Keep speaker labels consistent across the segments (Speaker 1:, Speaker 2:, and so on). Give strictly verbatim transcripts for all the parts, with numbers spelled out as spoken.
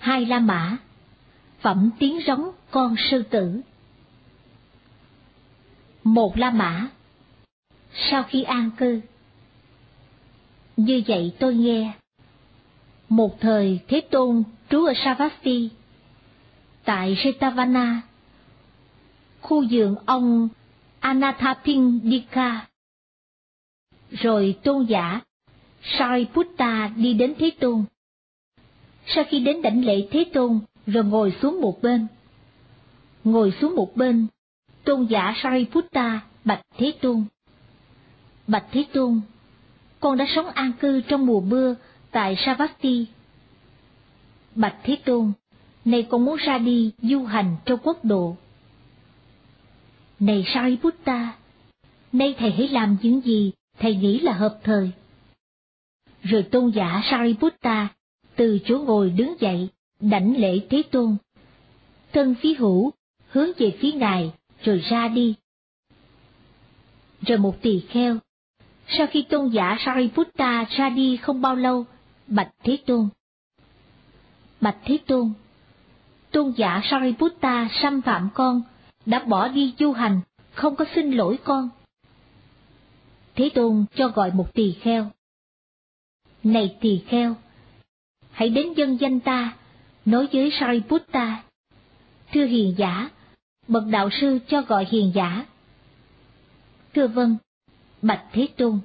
Speaker 1: Hai La Mã, phẩm tiếng rống con sư tử. Một La Mã, sau khi an cư. Như vậy tôi nghe, một thời Thế Tôn trú ở Savatthi, tại Jetavana, khu vườn ông Anathapindika. Rồi tôn giả Sariputta đi đến Thế Tôn. Sau khi đến đảnh lễ Thế Tôn, rồi ngồi xuống một bên. Ngồi xuống một bên, tôn giả Sariputta bạch Thế Tôn: Bạch Thế Tôn, con đã sống an cư trong mùa mưa tại Savatthi. Bạch Thế Tôn, nay con muốn ra đi du hành trong quốc độ. Này Sariputta, nay thầy hãy làm những gì thầy nghĩ là hợp thời. Rồi tôn giả Sariputta từ chỗ ngồi đứng dậy, đảnh lễ Thế Tôn. Thân phía hữu hướng về phía ngài, rồi ra đi. Rồi một tỳ kheo, sau khi tôn giả Sariputta ra đi không bao lâu, bạch Thế Tôn: Bạch Thế Tôn, tôn giả Sariputta xâm phạm con, đã bỏ đi du hành, không có xin lỗi con. Thế Tôn cho gọi một tỳ kheo. Này tỳ kheo, hãy đến dân danh ta, nói với Sariputta: Thưa hiền giả, bậc đạo sư cho gọi hiền giả. Thưa vâng, bạch Thế Tôn.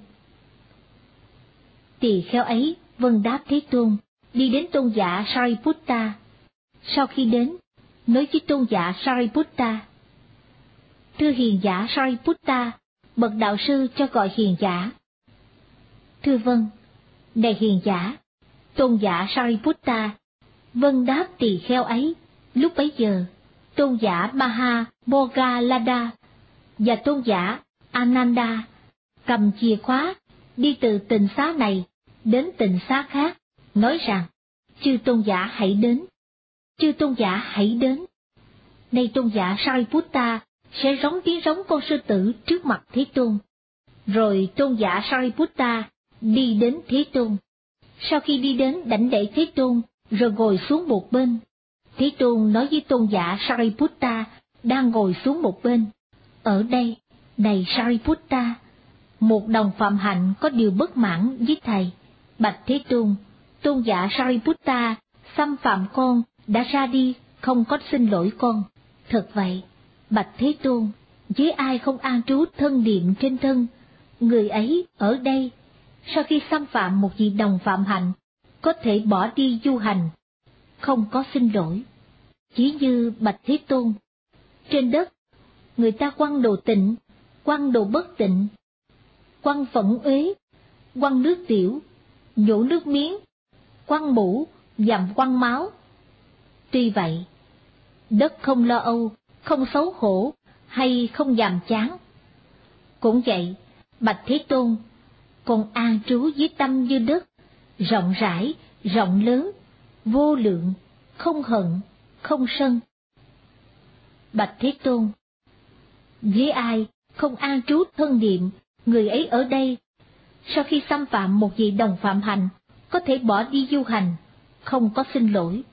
Speaker 1: Tỳ kheo ấy vâng đáp Thế Tôn, đi đến tôn giả Sariputta. Sau khi đến, nói với tôn giả Sariputta: Thưa hiền giả Sariputta, bậc đạo sư cho gọi hiền giả. Thưa vâng, này hiền giả. Tôn giả Sariputta vâng đáp tỳ kheo ấy. Lúc bấy giờ, tôn giả Maha Moggallada và tôn giả Ananda cầm chìa khóa đi từ tịnh xá này đến tịnh xá khác, nói rằng: Chư tôn giả hãy đến, chư tôn giả hãy đến. Nay tôn giả Sariputta sẽ rống tiếng rống con sư tử trước mặt Thế Tôn. Rồi tôn giả Sariputta đi đến Thế Tôn. Sau khi đi đến đảnh lễ Thế Tôn, rồi ngồi xuống một bên. Thế Tôn nói với tôn giả Sariputta đang ngồi xuống một bên: Ở đây, này Sariputta, một đồng phạm hạnh có điều bất mãn với thầy. Bạch Thế Tôn, tôn giả Sariputta xâm phạm con, đã ra đi, không có xin lỗi con. Thật vậy, bạch Thế Tôn, với ai không an trú thân niệm trên thân, người ấy ở đây, sau khi xâm phạm một vị đồng phạm hạnh, có thể bỏ đi du hành, không có xin lỗi. Chỉ như bạch Thế Tôn, trên đất, người ta quăng đồ tịnh, quăng đồ bất tịnh, quăng phẫn uế, quăng nước tiểu, nhổ nước miếng, quăng mũ, dằm quăng máu. Tuy vậy, đất không lo âu, không xấu hổ, hay không nhàm chán. Cũng vậy, bạch Thế Tôn, còn an trú với tâm như đất, rộng rãi, rộng lớn, vô lượng, không hận, không sân. Bạch Thế Tôn, với ai không an trú thân niệm, người ấy ở đây, sau khi xâm phạm một vị đồng phạm hành, có thể bỏ đi du hành, không có xin lỗi.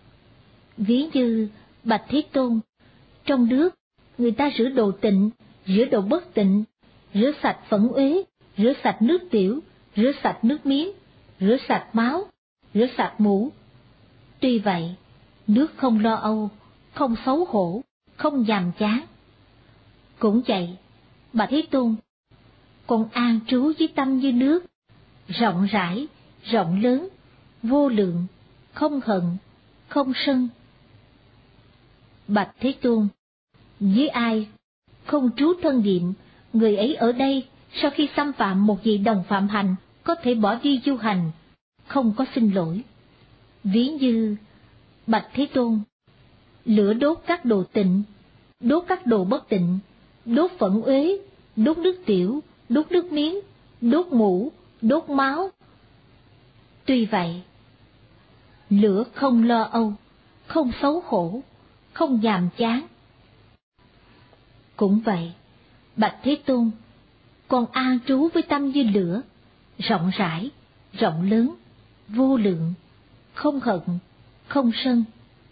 Speaker 1: Ví như bạch Thế Tôn, trong nước, người ta rửa đồ tịnh, rửa đồ bất tịnh, rửa sạch phẫn uế, rửa sạch nước tiểu, rửa sạch nước miếng, rửa sạch máu, rửa sạch mũ. Tuy vậy, nước không lo âu, không xấu hổ, không nhàm chán. Cũng vậy, bạch Thế Tôn, còn an trú với tâm như nước, rộng rãi, rộng lớn, vô lượng, không hận, không sân. Bạch Thế Tôn, với ai không trú thân niệm, người ấy ở đây, sau khi xâm phạm một vị đồng phạm hành, có thể bỏ đi du hành, không có xin lỗi. Ví như bạch Thế Tôn, lửa đốt các đồ tịnh, đốt các đồ bất tịnh, đốt phẫn uế, đốt nước tiểu, đốt nước miếng, đốt mũ, đốt máu. Tuy vậy, lửa không lo âu, không xấu hổ, không nhàm chán. Cũng vậy, bạch Thế Tôn, còn an trú với tâm như lửa, rộng rãi, rộng lớn, vô lượng, không hận, không sân.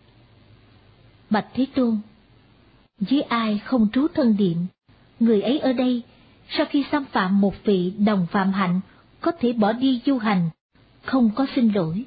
Speaker 1: Bạch Thế Tôn, với ai không trú thân niệm, người ấy ở đây, sau khi xâm phạm một vị đồng phạm hạnh, có thể bỏ đi du hành, không có xin lỗi.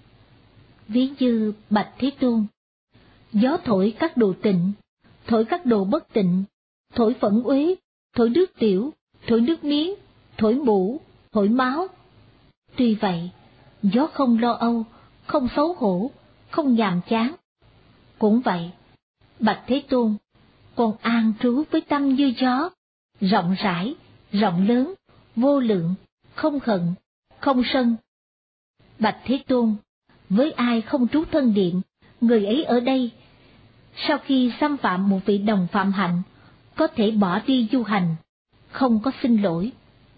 Speaker 1: Ví như Bạch Thế Tôn, gió thổi các đồ tịnh, thổi các đồ bất tịnh, thổi phẫn uế, thổi nước tiểu, thổi nước miếng, thổi mũ, thổi máu. Tuy vậy, gió không lo âu, không xấu hổ, không nhàm chán. Cũng vậy, Bạch Thế Tôn, con an trú với tâm như gió, rộng rãi, rộng lớn, vô lượng, không hận, không sân. Bạch Thế Tôn, với ai không trú thân niệm, người ấy ở đây, sau khi xâm phạm một vị đồng phạm hạnh, có thể bỏ đi du hành, không có xin lỗi.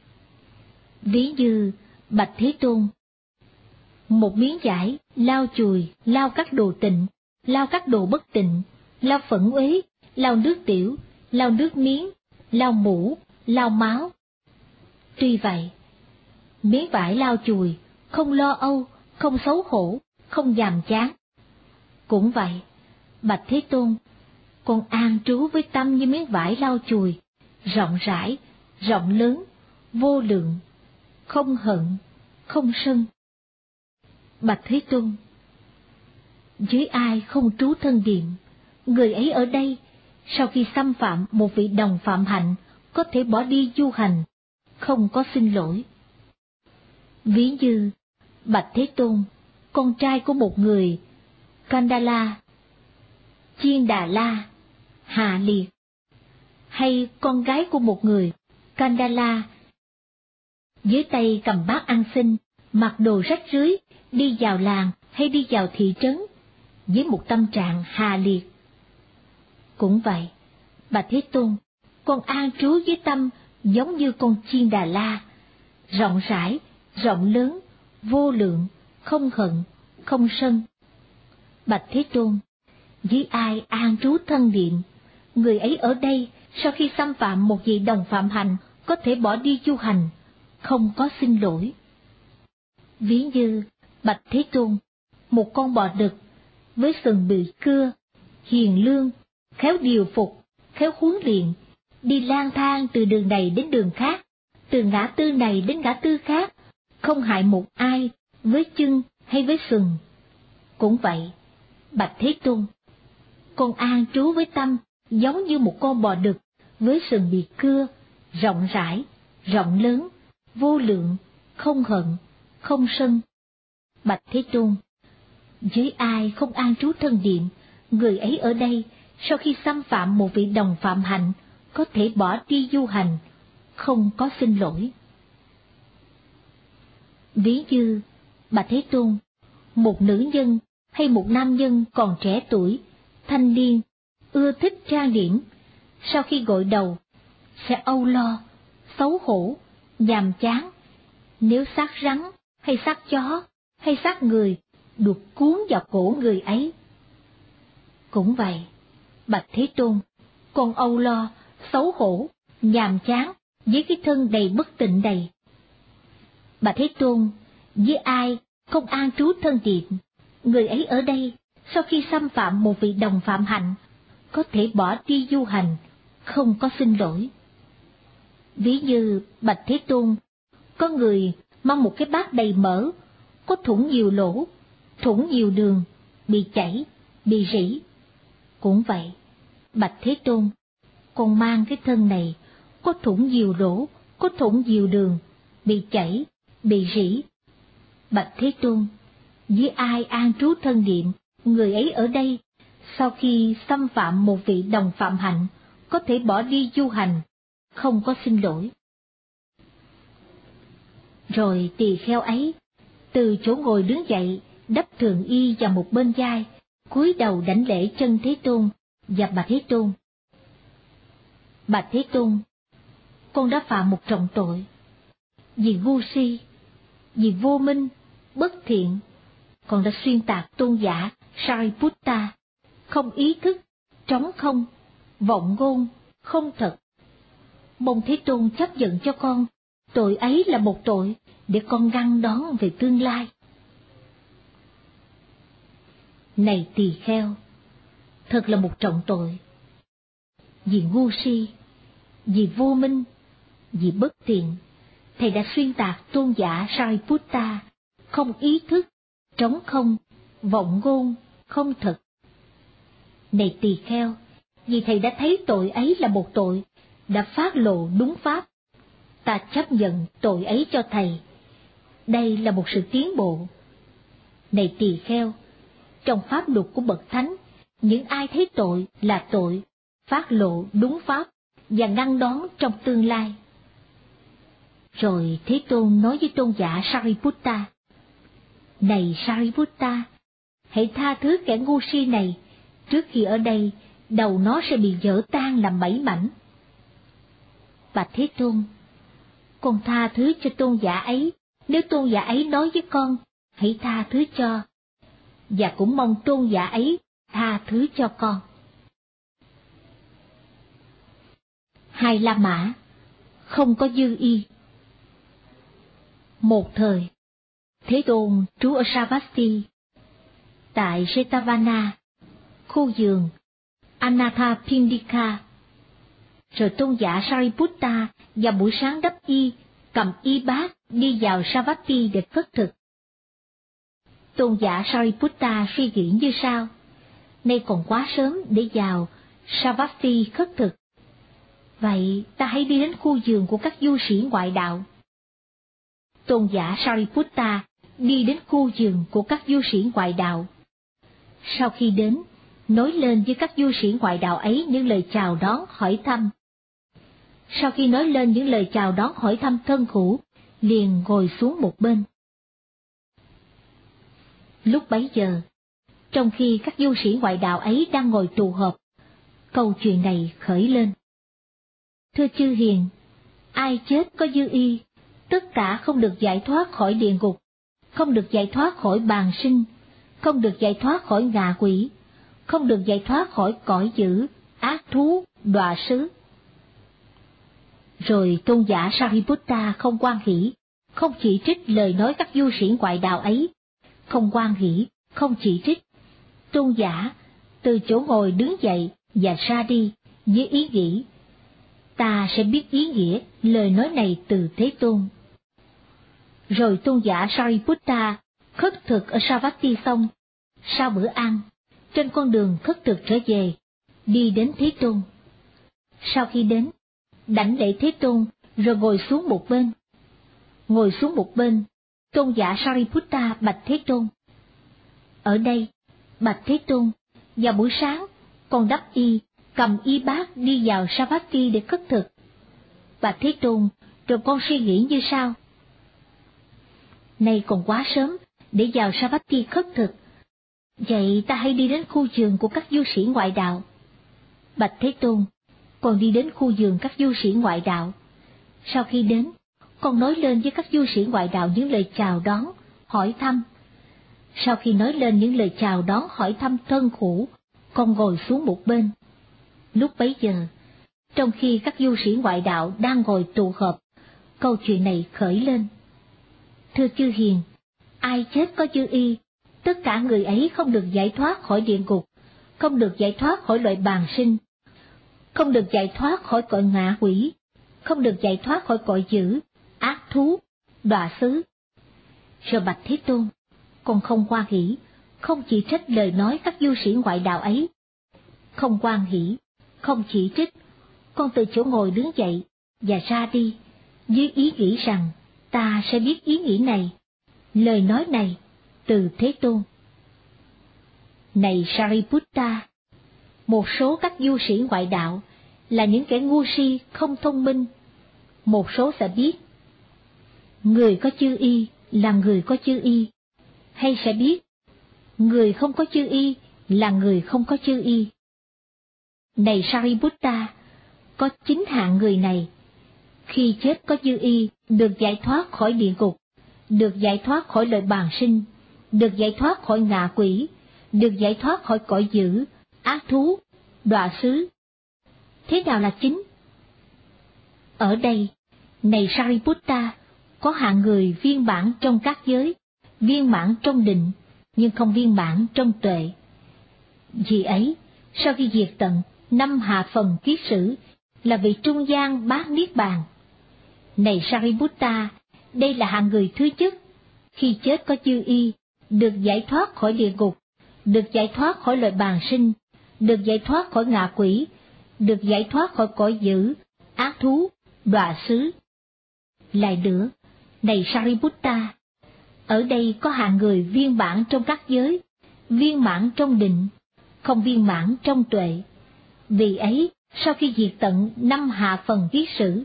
Speaker 1: Ví như Bạch Thế Tôn, một miếng vải lau chùi, lau các đồ tịnh, lau các đồ bất tịnh, lau phẫn uế, lau nước tiểu, lau nước miếng, lau mũ, lau máu. Tuy vậy, miếng vải lau chùi, không lo âu, không xấu hổ, không nhàm chán. Cũng vậy, Bạch Thế Tôn, con an trú với tâm như miếng vải lau chùi, rộng rãi, rộng lớn, vô lượng, không hận, không sân. Bạch Thế Tôn, với ai không trú thân niệm, người ấy ở đây, sau khi xâm phạm một vị đồng phạm hạnh, có thể bỏ đi du hành, không có xin lỗi. Ví như Bạch Thế Tôn, con trai của một người Kandala, Chiên Đà La, Hạ Liệt, hay con gái của một người Kandala, dưới tay cầm bát ăn xin, mặc đồ rách rưới, đi vào làng hay đi vào thị trấn, với một tâm trạng hà liệt. Cũng vậy, Bạch Thế Tôn, con an trú với tâm giống như con Chiên Đà La, rộng rãi, rộng lớn, vô lượng, không hận, không sân. Bạch Thế Tôn, với ai an trú thân niệm, người ấy ở đây, sau khi xâm phạm một vị đồng phạm hạnh, có thể bỏ đi du hành, không có xin lỗi. Ví như Bạch Thế Tôn, một con bò đực với sừng bị cưa, hiền lương, khéo điều phục, khéo huấn luyện, đi lang thang từ đường này đến đường khác, từ ngã tư này đến ngã tư khác, không hại một ai với chân hay với sừng. Cũng vậy, Bạch Thế Tôn, con an trú với tâm giống như một con bò đực với sừng bị cưa, rộng rãi, rộng lớn, vô lượng, không hận, không sân. Bạch Thế Tôn, với ai không an trú thân niệm, người ấy ở đây, sau khi xâm phạm một vị đồng phạm hạnh, có thể bỏ đi du hành, không có xin lỗi. Ví như Bạch Thế Tôn, một nữ nhân hay một nam nhân còn trẻ tuổi, thanh niên, ưa thích trang điểm, sau khi gội đầu, sẽ âu lo, xấu hổ, nhàm chán, nếu xác rắn hay xác chó hay xác người được cuốn vào cổ người ấy. Cũng vậy, Bạch Thế Tôn, con âu lo, xấu hổ, nhàm chán với cái thân đầy bất tịnh này. Bạch Thế Tôn, với ai không an trú thân niệm, người ấy ở đây, sau khi xâm phạm một vị đồng phạm hạnh, có thể bỏ đi du hành, không có xin lỗi. Ví như Bạch Thế Tôn, có người mang một cái bát đầy mỡ, có thủng nhiều lỗ, thủng nhiều đường, bị chảy, bị rỉ. Cũng vậy, Bạch Thế Tôn, con mang cái thân này, có thủng nhiều lỗ, có thủng nhiều đường, bị chảy, bị rỉ. Bạch Thế Tôn, với ai an trú thân niệm, người ấy ở đây, sau khi xâm phạm một vị đồng phạm hạnh, có thể bỏ đi du hành, không có xin lỗi. Rồi tỳ kheo ấy, từ chỗ ngồi đứng dậy, đắp thường y vào một bên vai, cúi đầu đảnh lễ chân Thế Tôn và Bạch Thế Tôn. Bạch Thế Tôn, con đã phạm một trọng tội, vì ngu si, vì vô minh, bất thiện, con đã xuyên tạc tôn giả Sariputta, không ý thức, trống không, vọng ngôn, không thật. Mong Thế Tôn chấp nhận cho con, tội ấy là một tội để con ngăn đón về tương lai. Này tỳ kheo, thật là một trọng tội. Vì ngu si, vì vô minh, vì bất tiện, thầy đã xuyên tạc tôn giả Sariputta, không ý thức, trống không, vọng ngôn, không thật. Này tỳ kheo, vì thầy đã thấy tội ấy là một tội, đã phát lộ đúng pháp, ta chấp nhận tội ấy cho thầy. Đây là một sự tiến bộ. Này tỳ kheo, trong pháp luật của bậc thánh, những ai thấy tội là tội, phát lộ đúng pháp và ngăn đón trong tương lai. Rồi Thế Tôn nói với tôn giả Sariputta: Này Sariputta, hãy tha thứ kẻ ngu si này, trước khi ở đây đầu nó sẽ bị vỡ tan làm bảy mảnh. Bạch Thế Tôn, con tha thứ cho tôn giả ấy, nếu tôn giả ấy nói với con, hãy tha thứ cho, và cũng mong tôn giả ấy tha thứ cho con. Hai La Mã không có dư y. Một thời, Thế Tôn trú ở Savatthi, tại Jetavana, khu vườn Anathapindika. Rồi tôn giả Sariputta vào buổi sáng đắp y, cầm y bát đi vào Savatthi để khất thực. Tôn giả Sariputta suy nghĩ như sau: nay còn quá sớm để vào Savatthi khất thực. Vậy ta hãy đi đến khu vườn của các du sĩ ngoại đạo. Tôn giả Sariputta đi đến khu vườn của các du sĩ ngoại đạo. Sau khi đến, nói lên với các du sĩ ngoại đạo ấy những lời chào đón hỏi thăm. Sau khi nói lên những lời chào đón hỏi thăm thân hữu, liền ngồi xuống một bên. Lúc bấy giờ, trong khi các du sĩ ngoại đạo ấy đang ngồi tụ họp, câu chuyện này khởi lên: Thưa chư hiền, ai chết có dư y, tất cả không được giải thoát khỏi địa ngục, không được giải thoát khỏi bàng sinh, không được giải thoát khỏi ngạ quỷ, không được giải thoát khỏi cõi dữ, ác thú, đọa xứ. Rồi tôn giả Sariputta không hoan hỷ, không chỉ trích lời nói các du sĩ ngoại đạo ấy, không hoan hỷ, không chỉ trích. Tôn giả từ chỗ ngồi đứng dậy và ra đi với ý nghĩ: ta sẽ biết ý nghĩa lời nói này từ Thế Tôn. Rồi tôn giả Sariputta khất thực ở Savatthi xong, sau bữa ăn, trên con đường khất thực trở về, đi đến Thế Tôn. Sau khi đến, đảnh lễ Thế Tôn rồi ngồi xuống một bên. Ngồi xuống một bên, tôn giả Sariputta bạch Thế Tôn: ở đây, bạch Thế Tôn, vào buổi sáng, con đắp y, cầm y bát đi vào Savatthi để khất thực. Bạch Thế Tôn, rồi con suy nghĩ như sau: nay còn quá sớm để vào Savatthi khất thực. Vậy ta hãy đi đến khu vườn của các du sĩ ngoại đạo. Bạch Thế Tôn, con đi đến khu vườn các du sĩ ngoại đạo. Sau khi đến, con nói lên với các du sĩ ngoại đạo những lời chào đón, hỏi thăm. Sau khi nói lên những lời chào đón hỏi thăm thân hữu, con ngồi xuống một bên. Lúc bấy giờ, trong khi các du sĩ ngoại đạo đang ngồi tụ họp, câu chuyện này khởi lên: thưa chư hiền, ai chết có dư y, tất cả người ấy không được giải thoát khỏi địa ngục, không được giải thoát khỏi loại bàng sinh, không được giải thoát khỏi cõi ngạ quỷ, không được giải thoát khỏi cõi dữ, ác thú, đọa xứ. Rồi bạch Thế Tôn, con không hoan hỷ, không chỉ trích lời nói các du sĩ ngoại đạo ấy. Không hoan hỷ, không chỉ trích, con từ chỗ ngồi đứng dậy và ra đi, với ý nghĩ rằng ta sẽ biết ý nghĩ này, lời nói này từ Thế Tôn. Này Sariputta, một số các du sĩ ngoại đạo là những kẻ ngu si không thông minh. Một số sẽ biết người có chư y là người có chư y, hay sẽ biết người không có chư y là người không có chư y. Này Sariputta, có chín hạng người này, khi chết có dư y được giải thoát khỏi địa ngục, được giải thoát khỏi loại bàng sinh, được giải thoát khỏi ngạ quỷ, được giải thoát khỏi cõi dữ, ác thú, đọa xứ. Thế nào là chín? Ở đây, này Sariputta, có hạng người viên mãn trong các giới, viên mãn trong định, nhưng không viên mãn trong tuệ, Vì ấy, sau khi diệt tận năm hạ phần kiết sử là vị trung gian bát niết bàn. Này Sariputta, đây là hạng người thứ nhất, khi chết có dư y, được giải thoát khỏi địa ngục, được giải thoát khỏi loại bàng sinh, được giải thoát khỏi ngạ quỷ, được giải thoát khỏi cõi dữ, ác thú, đọa xứ. Lại nữa, này Sariputta, ở đây có hạng người viên mãn trong các giới, viên mãn trong định, không viên mãn trong tuệ. Vì ấy, sau khi diệt tận năm hạ phần kiết sử,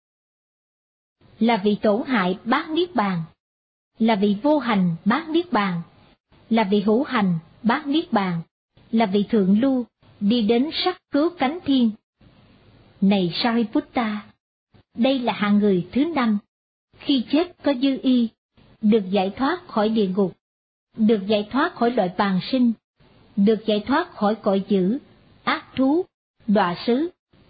Speaker 1: là vị tổn hại bát niết bàn, là vị vô hành bát niết bàn, là vị hữu hành bát niết bàn, là vị thượng lưu, đi đến sắc cứu cánh thiên. Này Sariputta, đây là hạng người thứ năm, khi chết có dư y, được giải thoát khỏi địa ngục, được giải thoát khỏi loại bàng sinh, được giải thoát khỏi cõi dữ, ác thú, đọa xứ.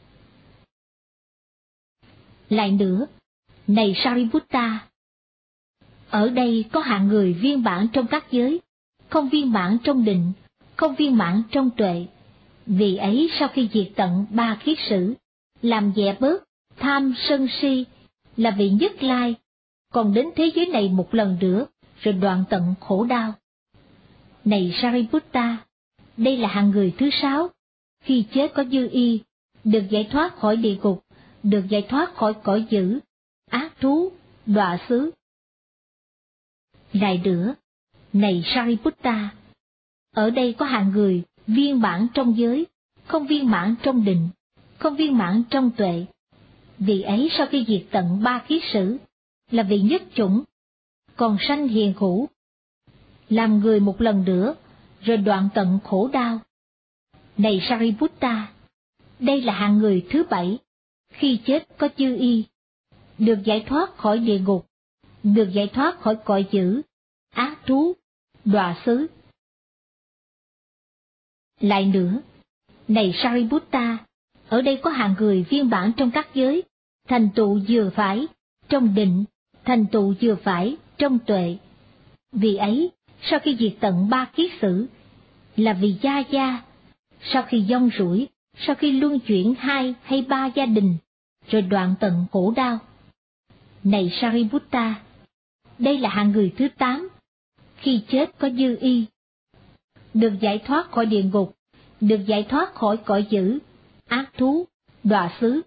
Speaker 1: Lại nữa, này Sariputta, ở đây có hạng người viên mãn trong các giới, không viên mãn trong định, không viên mãn trong tuệ. Vì ấy sau khi diệt tận ba kiết sử, làm dẹp bớt tham sân si, là vị nhất lai, còn đến thế giới này một lần nữa, rồi đoạn tận khổ đau. Này Sariputta, đây là hạng người thứ sáu, khi chết có dư y, được giải thoát khỏi địa ngục, được giải thoát khỏi cõi dữ, ác thú, đọa xứ. Lại nữa, này Sariputta, ở đây có hạng người viên mãn trong giới, không viên mãn trong định, không viên mãn trong tuệ. Vì ấy sau khi diệt tận ba kiết sử, là vị nhất chủng, còn sanh hiền khổ, làm người một lần nữa, rồi đoạn tận khổ đau. Này Sariputta, đây là hạng người thứ bảy, khi chết có dư y, được giải thoát khỏi địa ngục, được giải thoát khỏi cõi dữ, ác thú, đọa xứ. Lại nữa, này Sariputta, ở đây có hạng người viên mãn trong các giới, thành tựu vừa phải trong định, thành tựu vừa phải trong tuệ. Vì ấy, sau khi diệt tận ba kiết sử, là vì gia gia, sau khi vong rủi, sau khi luân chuyển hai hay ba gia đình, rồi đoạn tận khổ đau. Này Sariputta, đây là hạng người thứ tám, khi chết có dư y, được giải thoát khỏi địa ngục, được giải thoát khỏi cõi dữ, ác thú, đọa xứ.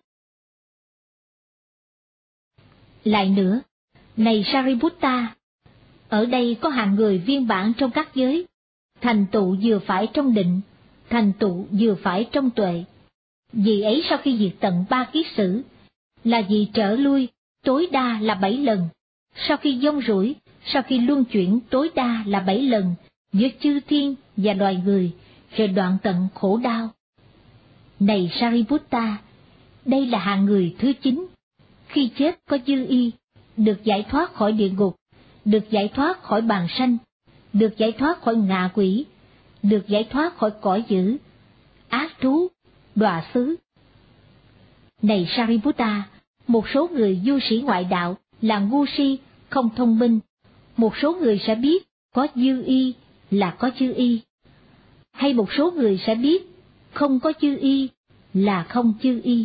Speaker 1: Lại nữa, này Sariputta, ở đây có hạng người viên mãn trong các giới, thành tựu vừa phải trong định, thành tựu vừa phải trong tuệ. Vì ấy sau khi diệt tận ba kiết sử, là vì trở lui tối đa là bảy lần, sau khi vong rủi, sau khi luân chuyển tối đa là bảy lần giữa chư thiên và loài người, rồi đoạn tận khổ đau. Này Sariputta, đây là hạng người thứ chín, khi chết có dư y, được giải thoát khỏi địa ngục, được giải thoát khỏi bàng sanh, được giải thoát khỏi ngạ quỷ, được giải thoát khỏi cõi dữ, ác thú, đọa xứ. Này Sariputta, một số người du sĩ ngoại đạo là ngu si, không thông minh, một số người sẽ biết có dư y là có dư y, hay một số người sẽ biết không có dư y là không dư y.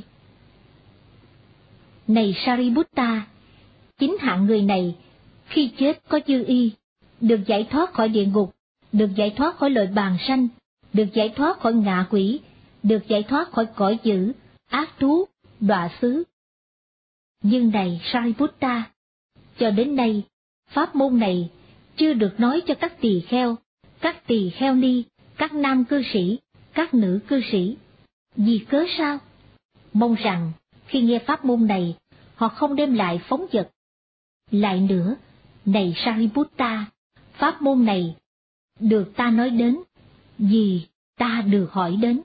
Speaker 1: Này Sariputta, chính hạng người này, khi chết có dư y, được giải thoát khỏi địa ngục, được giải thoát khỏi loại bàng sanh, được giải thoát khỏi ngạ quỷ, được giải thoát khỏi cõi dữ, ác thú, đọa xứ. Nhưng này Sariputta, cho đến nay, pháp môn này chưa được nói cho các tỳ kheo, các tỳ kheo ni, các nam cư sĩ, các nữ cư sĩ. Vì cớ sao? Mong rằng khi nghe pháp môn này, họ không đem lại phóng dật. Lại nữa, này Sariputta, pháp môn này được ta nói đến, vì ta được hỏi đến.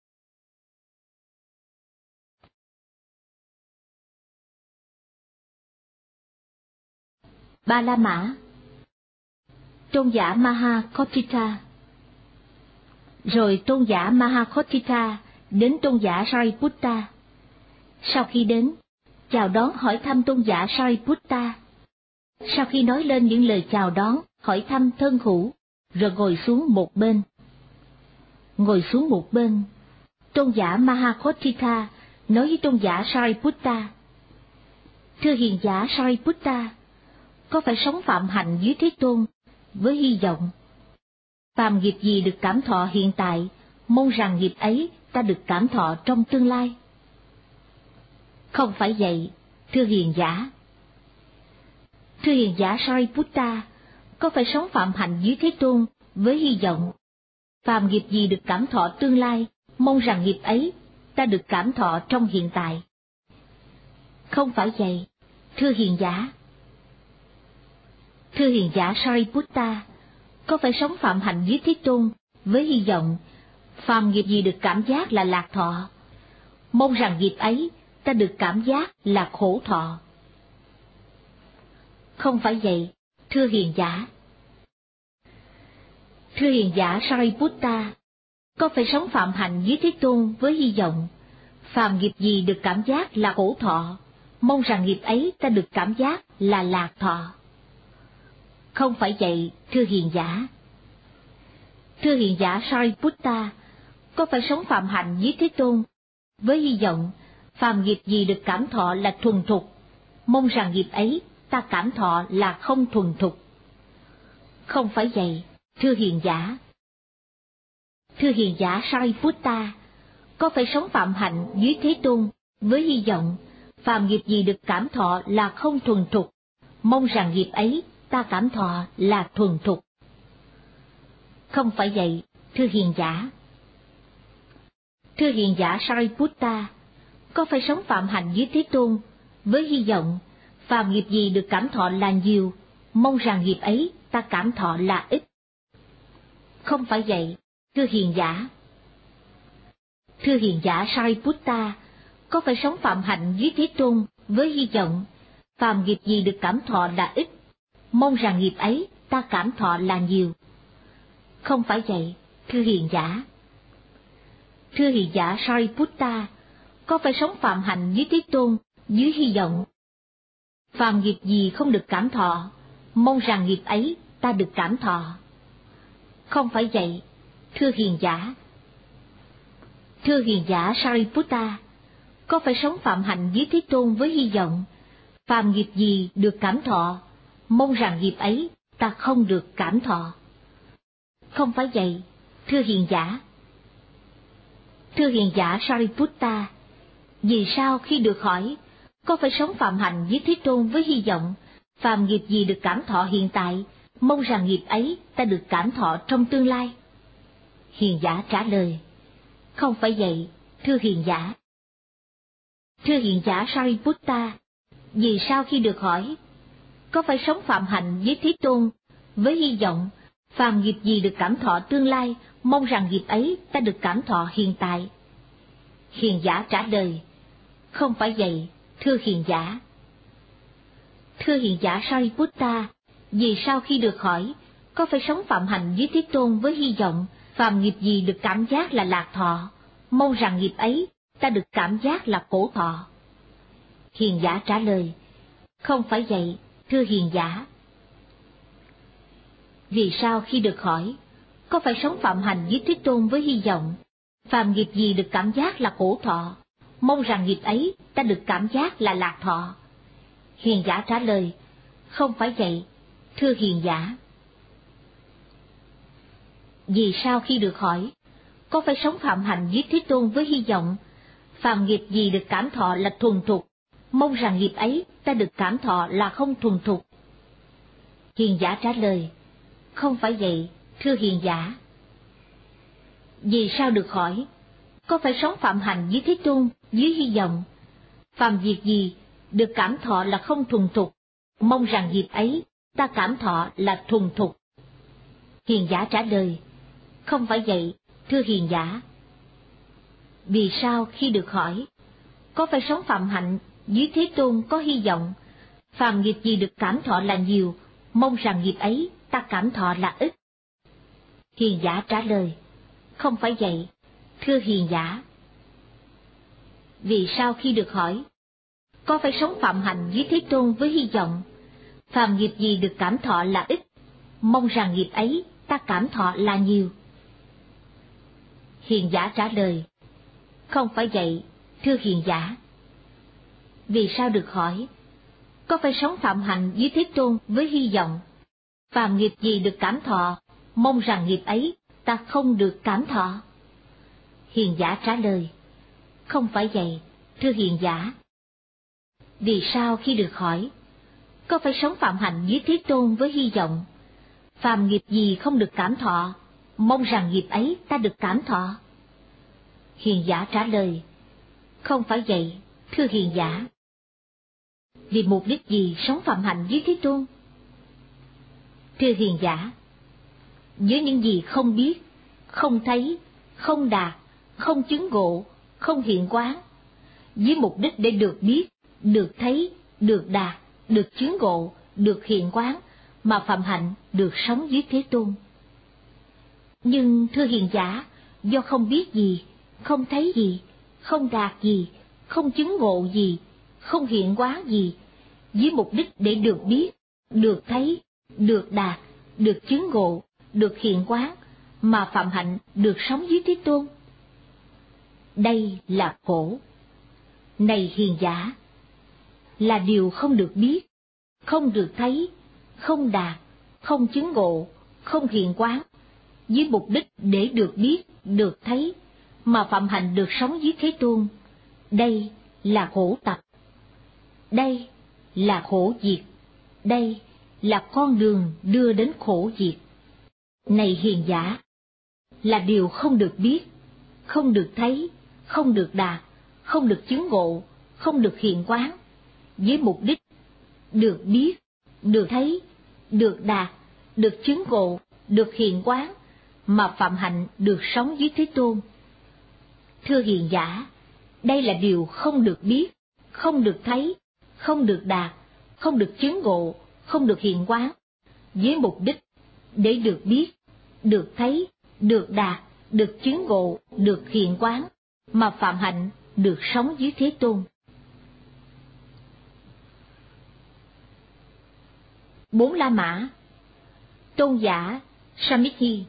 Speaker 1: Ba La Mã, tôn giả Mahakotthita. Rồi tôn giả Mahakotthita đến tôn giả Sariputta. Sau khi đến, chào đón hỏi thăm tôn giả Sariputta. Sau khi nói lên những lời chào đón, hỏi thăm thân hữu, rồi ngồi xuống một bên. ngồi xuống một bên. Tôn giả Mahakotthika nói với tôn giả Sariputta: Thưa hiền giả Sariputta, có phải sống phạm hạnh dưới Thế Tôn với hy vọng phàm nghiệp gì được cảm thọ hiện tại, mong rằng nghiệp ấy ta được cảm thọ trong tương lai? Không phải vậy, thưa hiền giả. Thưa hiền giả Sariputta, có phải sống phạm hạnh dưới Thế Tôn với hy vọng phàm nghiệp gì được cảm thọ tương lai, mong rằng nghiệp ấy ta được cảm thọ trong hiện tại? Không phải vậy, thưa hiền giả. Thưa hiền giả Sariputta, có phải sống phạm hạnh dưới Thế Tôn với hy vọng phàm nghiệp gì được cảm giác là lạc thọ, mong rằng nghiệp ấy ta được cảm giác là khổ thọ? Không phải vậy, thưa hiền giả. Thưa hiền giả Sariputta, có phải sống phạm hạnh dưới Thế Tôn với hy vọng phàm nghiệp gì được cảm giác là khổ thọ, mong rằng nghiệp ấy ta được cảm giác là lạc thọ? Không phải vậy, thưa hiền giả. Thưa hiền giả Sariputta, có phải sống phạm hạnh dưới Thế Tôn với hy vọng phàm nghiệp gì được cảm thọ là thuần thục, mong rằng nghiệp ấy ta cảm thọ là không thuần thục? Không phải vậy, thưa hiền giả. Thưa hiền giả Sariputta, có phải sống phạm hạnh dưới Thế Tôn với hy vọng phàm nghiệp gì được cảm thọ là không thuần thục, mong rằng nghiệp ấy ta cảm thọ là thuần thục? Không phải vậy, thưa hiền giả. Thưa hiền giả Sariputta, có phải sống phạm hạnh dưới Thế Tôn với hy vọng phàm nghiệp gì được cảm thọ là nhiều, mong rằng nghiệp ấy ta cảm thọ là ít? Không phải vậy, thưa hiền giả. Thưa hiền giả Sariputta, có phải sống phạm hạnh dưới Thế Tôn với hy vọng phàm nghiệp gì được cảm thọ là ít, mong rằng nghiệp ấy ta cảm thọ là nhiều? Không phải vậy, thưa hiền giả. Thưa hiền giả Sariputta, có phải sống phạm hạnh dưới Thế Tôn dưới hy vọng phàm nghiệp gì không được cảm thọ, mong rằng nghiệp ấy ta được cảm thọ? Không phải vậy, thưa hiền giả. Thưa hiền giả Sariputta, có phải sống phạm hạnh dưới Thế Tôn với hy vọng phàm nghiệp gì được cảm thọ, mong rằng nghiệp ấy ta không được cảm thọ? Không phải vậy, thưa hiền giả. Thưa hiền giả Sariputta, vì sao khi được hỏi có phải sống phạm hạnh dưới Thế Tôn với hy vọng phàm nghiệp gì được cảm thọ hiện tại, mong rằng nghiệp ấy ta được cảm thọ trong tương lai? Hiền giả trả lời: không phải vậy, thưa hiền giả. Thưa hiền giả Sariputta, vì sao khi được hỏi có phải sống phạm hạnh với Thế Tôn với hy vọng phàm nghiệp gì được cảm thọ tương lai, mong rằng nghiệp ấy ta được cảm thọ hiện tại? Hiền giả trả lời: không phải vậy, thưa hiền giả. Thưa hiền giả Sariputta, vì sao khi được hỏi có phải sống phạm hạnh với Thế Tôn với hy vọng phàm nghiệp gì được cảm giác là lạc thọ, mong rằng nghiệp ấy ta được cảm giác là khổ thọ? Hiền giả trả lời: không phải vậy, thưa hiền giả. Vì sao khi được hỏi có phải sống phạm hành với Thế Tôn với hy vọng phàm nghiệp gì được cảm giác là khổ thọ, mong rằng nghiệp ấy ta được cảm giác là lạc thọ? Hiền giả trả lời: không phải vậy, thưa hiền giả. Vì sao khi được hỏi có phải sống phạm hành với Thế Tôn với hy vọng phàm nghiệp gì được cảm thọ là thuần thục, mong rằng nghiệp ấy ta được cảm thọ là không thuần thục? Hiền giả trả lời: không phải vậy, thưa hiền giả. Vì sao được hỏi có phải sống phạm hành với Thế Tôn dưới hy vọng phàm việc gì được cảm thọ là không thuần thục, mong rằng nghiệp ấy ta cảm thọ là thuần thục? Hiền giả trả lời: không phải vậy, thưa hiền giả. Vì sao khi được hỏi có phải sống phạm hạnh dưới Thế Tôn có hy vọng phàm nghiệp gì được cảm thọ là nhiều, mong rằng nghiệp ấy ta cảm thọ là ít? Hiền giả trả lời: không phải vậy, thưa hiền giả. Vì sao khi được hỏi có phải sống phạm hạnh dưới Thế Tôn với hy vọng phàm nghiệp gì được cảm thọ là ít, mong rằng nghiệp ấy ta cảm thọ là nhiều? Hiền giả trả lời, không phải vậy, thưa hiền giả. Vì sao được hỏi? Có phải sống phạm hạnh dưới Thế Tôn với hy vọng, phàm nghiệp gì được cảm thọ, mong rằng nghiệp ấy ta không được cảm thọ? Hiền giả trả lời, không phải vậy, thưa hiền giả. Vì sao khi được hỏi, có phải sống phạm hạnh dưới Thế Tôn với hy vọng, phàm nghiệp gì không được cảm thọ, mong rằng nghiệp ấy ta được cảm thọ? Hiền giả trả lời, không phải vậy, thưa hiền giả. Vì mục đích gì sống phạm hạnh dưới Thế Tôn? Thưa hiền giả, với những gì không biết, không thấy, không đạt, không chứng ngộ, không hiện quán, với mục đích để được biết, được thấy, được đạt, được chứng ngộ, được hiện quán, mà phạm hạnh được sống dưới Thế Tôn. Nhưng thưa hiền giả, do không biết gì, không thấy gì, không đạt gì, không chứng ngộ gì, không hiện quán gì, với mục đích để được biết, được thấy, được đạt, được chứng ngộ, được hiện quán, mà phạm hạnh được sống dưới Thế Tôn. Đây là khổ. Này hiền giả, là điều không được biết, không được thấy, không đạt, không chứng ngộ, không hiện quán, với mục đích để được biết, được thấy, mà phạm hạnh được sống dưới Thế Tôn. Đây là khổ tập. Đây là khổ diệt. Đây là con đường đưa đến khổ diệt. Này hiền giả, là điều không được biết, không được thấy, không được đạt, không được chứng ngộ, không được hiện quán, với mục đích được biết, được thấy, được đạt, được chứng ngộ, được hiện quán, mà phạm hạnh được sống dưới Thế Tôn. Thưa hiền giả, đây là điều không được biết, không được thấy, không được đạt, không được chứng ngộ, không được hiện quán, với mục đích để được biết, được thấy, được đạt, được chứng ngộ, được hiện quán, mà phạm hạnh được sống dưới Thế Tôn. Bốn La Mã. Tôn giả Samithi.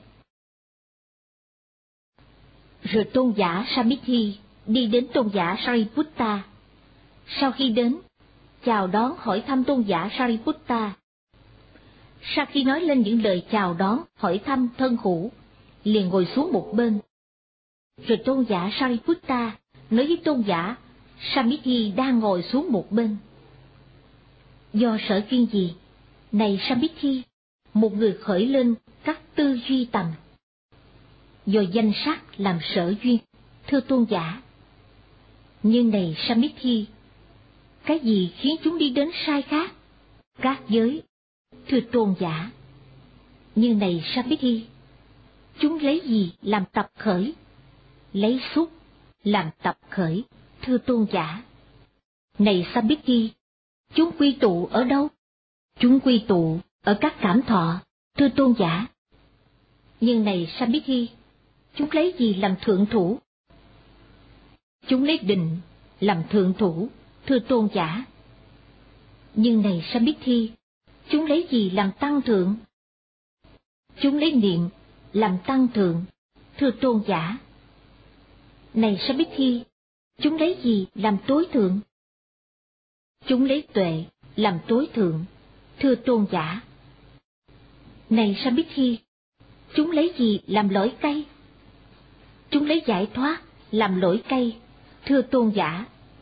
Speaker 1: Rồi tôn giả Samithi đi đến tôn giả Sariputta. Sau khi đến, chào đón hỏi thăm tôn giả Sariputta. Sau khi nói lên những lời chào đón, hỏi thăm thân hữu, liền ngồi xuống một bên. Rồi tôn giả Sariputta nói với tôn giả Samithi đang ngồi xuống một bên. Do sở duyên gì, này Samithi, một người khởi lên các tư duy tầm? Do danh sắc làm sở duyên, thưa tôn giả. Nhưng này Samithi, cái gì khiến chúng đi đến sai khác? Các giới, thưa tôn giả. Nhưng này Samithi, chúng lấy gì làm tập khởi? Lấy xúc làm tập khởi, thưa tôn giả. Này Samithi, chúng quy tụ ở đâu? Chúng quy tụ ở các cảm thọ, thưa tôn giả. Nhưng này Samithi, chúng lấy gì làm thượng thủ? Chúng lấy định làm thượng thủ, thưa tôn giả. Nhưng này Samithi, chúng lấy gì làm tăng thượng? Chúng lấy niệm làm tăng thượng, thưa tôn giả. Này Samithi, chúng lấy gì làm tối thượng? Chúng lấy tuệ làm tối thượng, thưa tôn giả. Này Samithi, chúng lấy gì làm lỗi cây? Chúng lấy giải thoát làm lỗi cây, thưa tôn giả.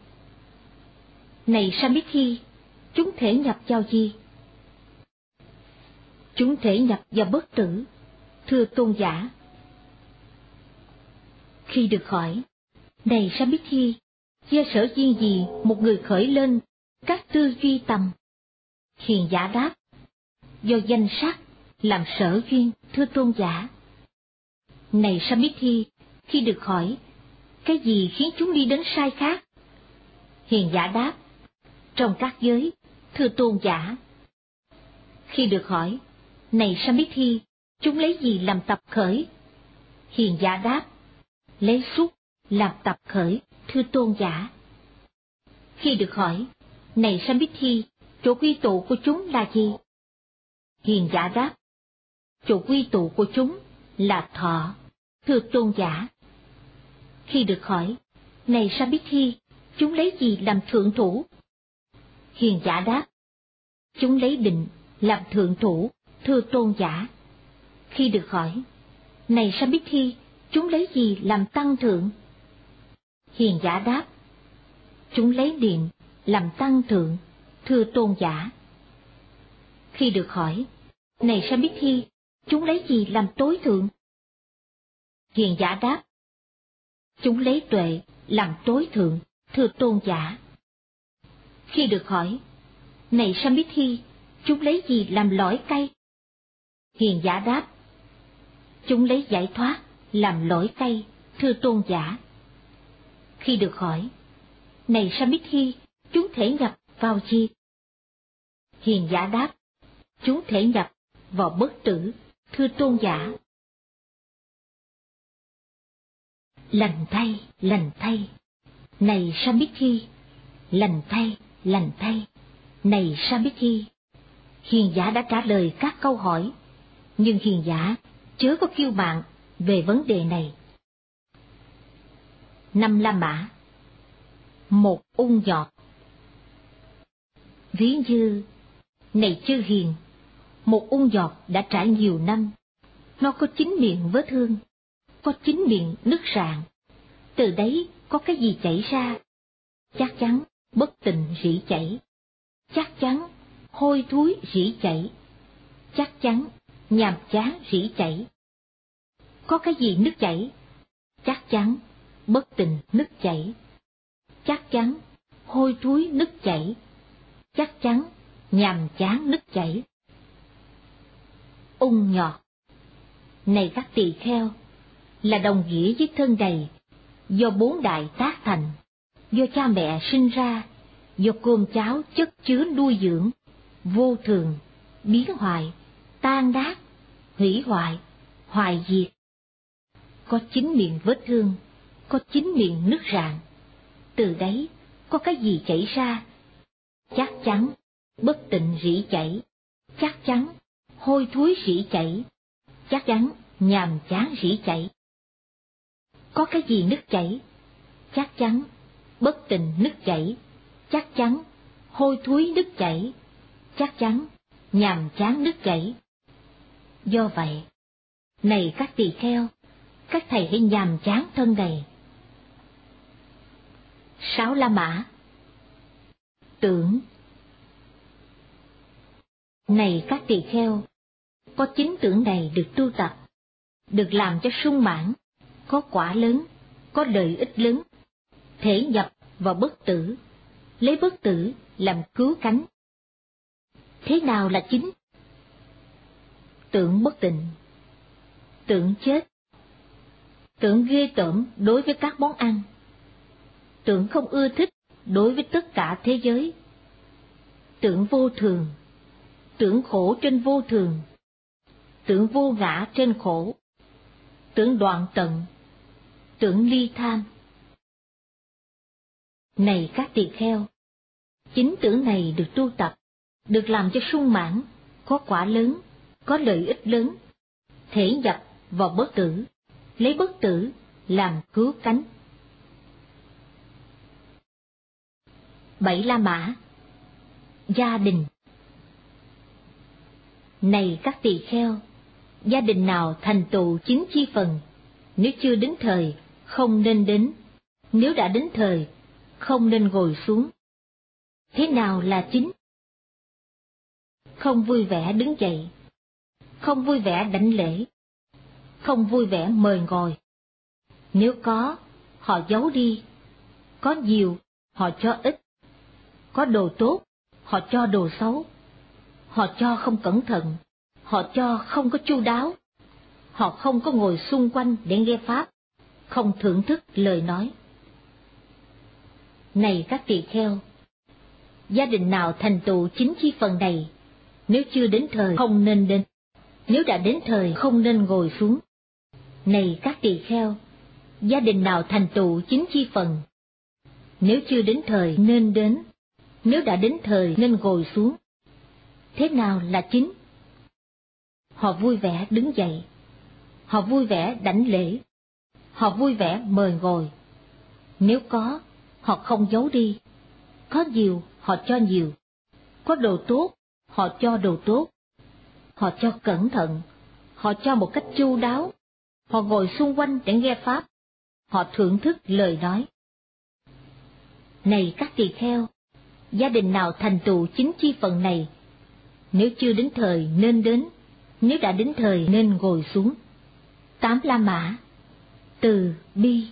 Speaker 1: Này Samithi, chúng thể nhập vào gì? Chúng thể nhập vào bất tử, thưa tôn giả. Khi được hỏi, này Samithi, do sở duyên gì một người khởi lên các tư duy tầm? Hiền giả đáp, do danh sắc làm sở duyên, thưa tôn giả. Này Samithi, khi được hỏi, cái gì khiến chúng đi đến sai khác? Hiền giả đáp, trong các giới, thưa tôn giả. Khi được hỏi, này Samithi, chúng lấy gì làm tập khởi? Hiền giả đáp, lấy xúc làm tập khởi, thưa tôn giả. Khi được hỏi, này Samithi, chỗ quy tụ của chúng là gì? Hiền giả đáp, chỗ quy tụ của chúng là thọ, thưa tôn giả. Khi được hỏi, này Sabitthi, chúng lấy gì làm thượng thủ? Hiền giả đáp, chúng lấy định làm thượng thủ, thưa tôn giả. Khi được hỏi, này Sabitthi, chúng lấy gì làm tăng thượng? Hiền giả đáp, chúng lấy niệm làm tăng thượng, thưa tôn giả. Khi được hỏi, này Sabitthi, chúng lấy gì làm tối thượng? Hiền giả đáp, chúng lấy tuệ làm tối thượng, thưa tôn giả. Khi được hỏi, này Sabitthi, chúng lấy gì làm lõi cây? Hiền giả đáp, chúng lấy giải thoát làm lõi cây, thưa tôn giả. Khi được hỏi, này Sabitthi, chúng thể nhập vào gì? Hiền giả đáp, chúng thể nhập vào bất tử, thưa tôn giả. Lành thay, lành thay, này Sabitthi, lành thay, lành thay, này Sabitthi. Hiền giả đã trả lời các câu hỏi, nhưng hiền giả chớ có kiêu mạn về vấn đề này. Năm La Mã. Một ung nhọt. Ví như, này chư hiền, một ung nhọt đã trải nhiều năm, nó có chín miệng vết thương, có chín miệng nứt rạn, từ đấy có cái gì chảy ra? Chắc chắn bất tịnh rỉ chảy, chắc chắn hôi thối rỉ chảy, chắc chắn nhàm chán rỉ chảy. Có cái gì nứt chảy? Chắc chắn bất tịnh nứt chảy, chắc chắn hôi thối nứt chảy, chắc chắn nhàm chán nứt chảy. Ung nhọt. Này các tỳ kheo, là đồng nghĩa với thân đầy, do bốn đại tác thành, do cha mẹ sinh ra, do cơm cháo chất chứa nuôi dưỡng, vô thường, biến hoại, tan nát, hủy hoại, hoại diệt. Có chín miệng vết thương, có chín miệng nứt rạn, từ đấy có cái gì chảy ra? Chắc chắn bất tịnh rỉ chảy, chắc chắn hôi thối rỉ chảy, chắc chắn nhàm chán rỉ chảy. Có cái gì nứt chảy? Chắc chắn bất tịnh nứt chảy, chắc chắn hôi thối nứt chảy, chắc chắn nhàm chán nứt chảy. Do vậy, này các tỳ kheo, các thầy hãy nhàm chán thân này. Sáu La Mã. Tưởng. Này các tỳ kheo, có chín tưởng này được tu tập, được làm cho sung mãn, có quả lớn, có lợi ích lớn, thể nhập vào bất tử, lấy bất tử làm cứu cánh. Thế nào là chín? Tưởng bất tịnh, tưởng chết, tưởng ghê tởm đối với các món ăn, tưởng không ưa thích đối với tất cả thế giới, tưởng vô thường, tưởng khổ trên vô thường, tưởng vô ngã trên khổ, tưởng đoạn tận, tưởng ly tham. Này các tỳ kheo, chính tưởng này được tu tập, được làm cho sung mãn, có quả lớn, có lợi ích lớn, thể nhập vào bất tử, lấy bất tử làm cứu cánh. Bảy La Mã. Gia đình. Này các tỳ kheo, gia đình nào thành tựu chín chi phần, nếu chưa đến thời, không nên đến, nếu đã đến thời, không nên ngồi xuống. Thế nào là chín? Không vui vẻ đứng dậy, không vui vẻ đảnh lễ, không vui vẻ mời ngồi. Nếu có, họ giấu đi, có nhiều, họ cho ít, có đồ tốt, họ cho đồ xấu, họ cho không cẩn thận, họ cho không có chu đáo, họ không có ngồi xung quanh để nghe pháp, không thưởng thức lời nói. Này các tỳ kheo, gia đình nào thành tựu chín chi phần này, nếu chưa đến thời không nên đến, nếu đã đến thời không nên ngồi xuống. Này các tỳ kheo, gia đình nào thành tựu chín chi phần, nếu chưa đến thời nên đến, nếu đã đến thời nên ngồi xuống. Thế nào là chín? Họ vui vẻ đứng dậy, họ vui vẻ đảnh lễ, họ vui vẻ mời ngồi, Nếu có, họ không giấu đi. Có nhiều, họ cho nhiều. Có đồ tốt, họ cho đồ tốt. Họ cho cẩn thận, họ cho một cách chu đáo. Họ ngồi xung quanh để nghe Pháp. Họ thưởng thức lời nói. Này các tỳ kheo, gia đình nào thành tựu chính chi phần này, nếu chưa đến thời nên đến, nếu đã đến thời nên ngồi xuống. Tám La Mã, từ bi.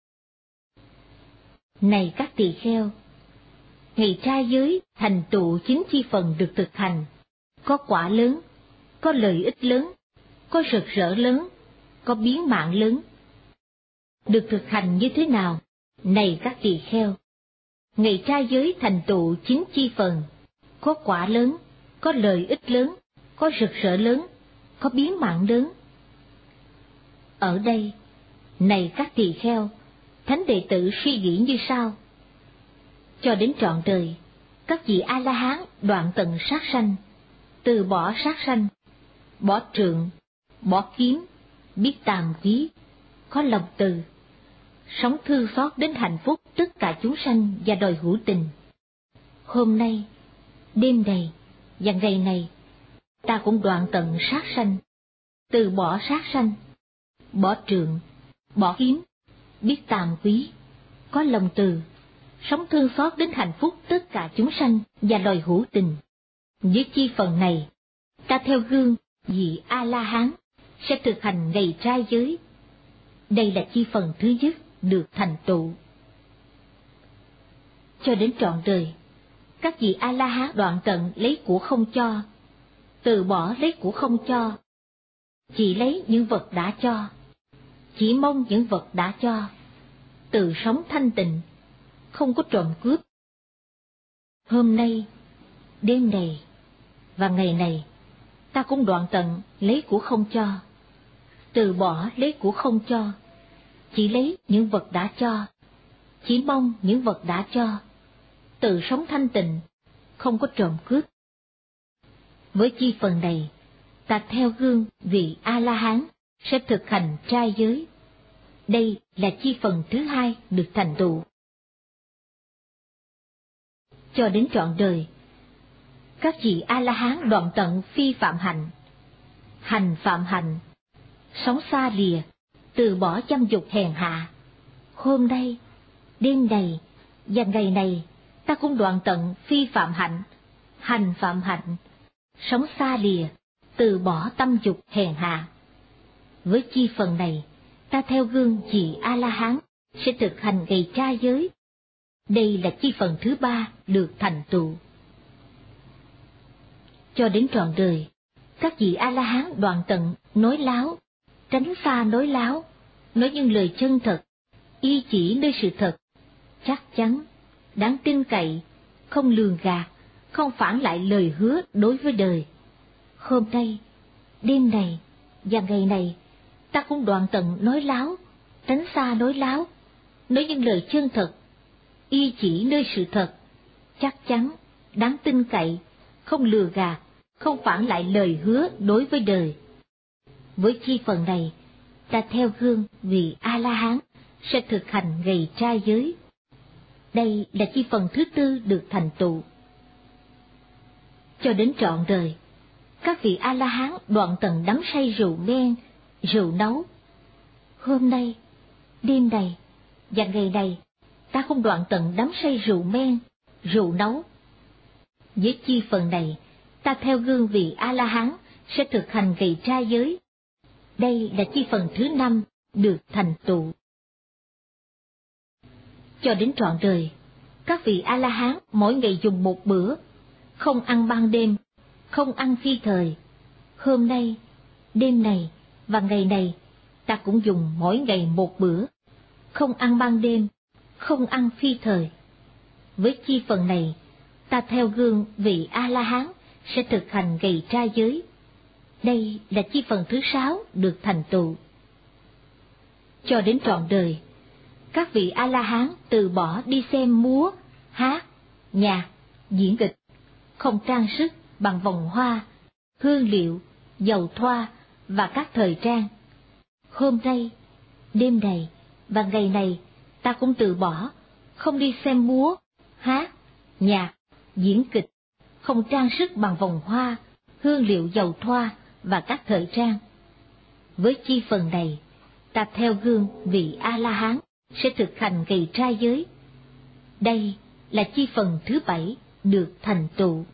Speaker 1: Này các tỳ kheo, ngày trai giới thành tựu chính chi phần được thực hành, có quả lớn, có lợi ích lớn, có rực rỡ lớn, có biến mạng lớn. Được thực hành như thế nào? Này các tỳ kheo, ngày trai giới thành tựu chính chi phần, có quả lớn, có lợi ích lớn, có rực rỡ lớn, có biến mạng lớn. Ở đây, này các tỳ kheo, thánh đệ tử suy nghĩ như sau. Cho đến trọn đời, các vị A-la-hán đoạn tận sát sanh, từ bỏ sát sanh, bỏ trượng, bỏ kiếm, biết tàm quý, có lòng từ, sống thương xót đến hạnh phúc tất cả chúng sanh và đòi hữu tình. Hôm nay, đêm này và ngày này, ta cũng đoạn tận sát sanh, từ bỏ sát sanh, bỏ trượng, bỏ kiếm, biết tàm quý, có lòng từ, sống thương xót đến hạnh phúc tất cả chúng sanh và đòi hữu tình. Với chi phần này, ta theo gương vị A-la-hán sẽ thực hành ngày trai giới. Đây là chi phần thứ nhất được thành tựu. Cho đến trọn đời, các vị A-la-hán đoạn tận lấy của không cho, từ bỏ lấy của không cho, chỉ lấy những vật đã cho, chỉ mong những vật đã cho, tự sống thanh tịnh, không có trộm cướp. Hôm nay, đêm này và ngày này, ta cũng đoạn tận lấy của không cho, từ bỏ lấy của không cho, chỉ lấy những vật đã cho, chỉ mong những vật đã cho, tự sống thanh tịnh, không có trộm cướp. Với chi phần này, ta theo gương vị A-la-hán sẽ thực hành trai giới. Đây là chi phần thứ hai được thành tựu. Cho đến trọn đời, các vị A-la-hán đoạn tận phi phạm hạnh, hành phạm hạnh, sống xa lìa, từ bỏ dâm dục hèn hạ. Hôm nay, đêm này và ngày này, ta cũng đoạn tận phi phạm hạnh, hành phạm hạnh, sống xa lìa, từ bỏ tâm dục hèn hạ. Với chi phần này, ta theo gương vị A-la-hán sẽ thực hành ngày trai giới. Đây là chi phần thứ ba được thành tựu. Cho đến trọn đời, các vị A-la-hán đoạn tận nói láo, tránh xa nói láo, nói những lời chân thật, y chỉ nơi sự thật, chắc chắn, đáng tin cậy, không lường gạt, không phản lại lời hứa đối với đời. Hôm nay, đêm này và ngày này, ta cũng đoạn tận nói láo, tránh xa nói láo, nói những lời chân thật, y chỉ nơi sự thật, chắc chắn, đáng tin cậy, không lừa gạt, không phản lại lời hứa đối với đời. Với chi phần này, ta theo gương vị A-la-hán sẽ thực hành ngày trai giới. Đây là chi phần thứ tư được thành tựu. Cho đến trọn đời, các vị A-la-hán đoạn tận đắm say rượu men, rượu nấu. Hôm nay, đêm này và ngày này, ta không đoạn tận đắm say rượu men, rượu nấu. Với chi phần này, ta theo gương vị A-la-hán sẽ thực hành ngày trai giới. Đây là chi phần thứ năm được thành tựu. Cho đến trọn đời, các vị A-la-hán mỗi ngày dùng một bữa, không ăn ban đêm, không ăn phi thời. Hôm nay, đêm này và ngày này, ta cũng dùng mỗi ngày một bữa, không ăn ban đêm, không ăn phi thời. Với chi phần này, ta theo gương vị A-la-hán sẽ thực hành ngày trai giới. Đây là chi phần thứ sáu được thành tựu. Cho đến trọn đời, các vị A-la-hán từ bỏ đi xem múa, hát, nhạc, diễn kịch, không trang sức bằng vòng hoa, hương liệu, dầu thoa và các thời trang. Hôm nay, đêm này và ngày này, ta cũng từ bỏ, không đi xem múa, hát, nhạc, diễn kịch, không trang sức bằng vòng hoa, hương liệu dầu thoa và các thời trang. Với chi phần này, ta theo gương vị A-la-hán sẽ thực hành kỳ trai giới. Đây là chi phần thứ bảy được thành tựu.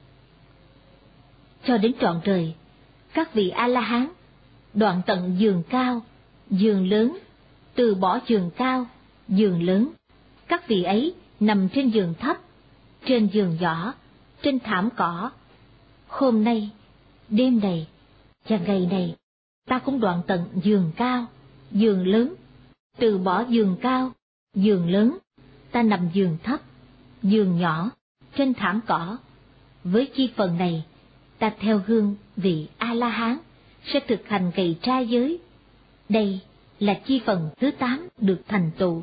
Speaker 1: Cho đến trọn đời, các vị A-la-hán đoạn tận giường cao, giường lớn, từ bỏ giường cao, giường lớn. Các vị ấy nằm trên giường thấp, trên giường nhỏ, trên thảm cỏ. Hôm nay, đêm này và ngày này, ta cũng đoạn tận giường cao, giường lớn, từ bỏ giường cao, giường lớn, ta nằm giường thấp, giường nhỏ, trên thảm cỏ. Với chi phần này, ta theo gương vị A-la-hán sẽ thực hành kỳ trai giới. Đây là chi phần thứ tám được thành tựu.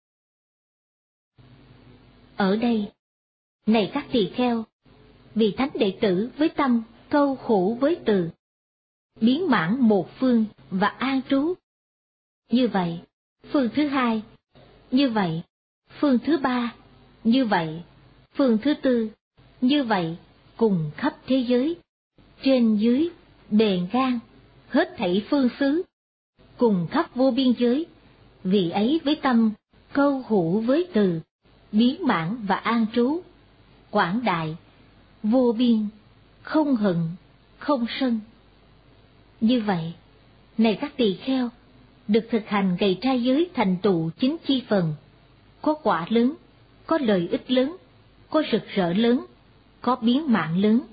Speaker 1: Ở đây, này các tỳ kheo, vì thánh đệ tử với tâm câu khổ với từ, biến mãn một phương và an trú. Như vậy, phương thứ hai, như vậy, phương thứ ba, như vậy, phương thứ tư, như vậy, cùng khắp thế giới, trên dưới, bề ngang, hết thảy phương xứ, cùng khắp vô biên giới, vì ấy với tâm câu hữu với từ, biến mãn và an trú, quảng đại, vô biên, không hận, không sân. Như vậy, này các tỳ kheo, được thực hành gầy trai giới thành tựu chính chi phần, có quả lớn, có lợi ích lớn, có rực rỡ lớn, có biến mạng lớn.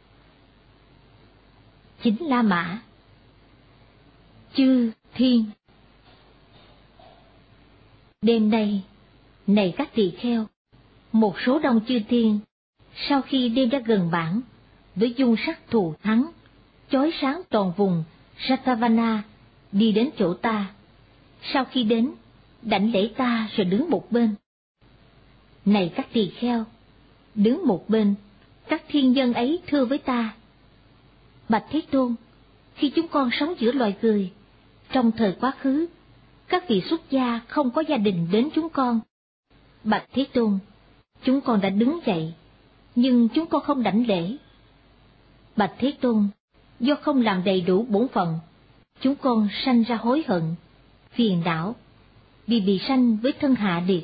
Speaker 1: Chính La Mã. Chư Thiên. Đêm nay, này các tỳ kheo, một số đông chư thiên, sau khi đêm đã gần bản, với dung sắc thù thắng, chói sáng toàn vùng Satavana, đi đến chỗ ta. Sau khi đến, đảnh lễ ta rồi đứng một bên. Này các tỳ kheo, đứng một bên, các thiên nhân ấy thưa với ta: Bạch Thế Tôn, khi chúng con sống giữa loài người, trong thời quá khứ, các vị xuất gia không có gia đình đến chúng con. Bạch Thế Tôn, chúng con đã đứng dậy, nhưng chúng con không đảnh lễ. Bạch Thế Tôn, do không làm đầy đủ bổn phận, chúng con sanh ra hối hận, phiền não, vì bị sanh với thân hạ liệt.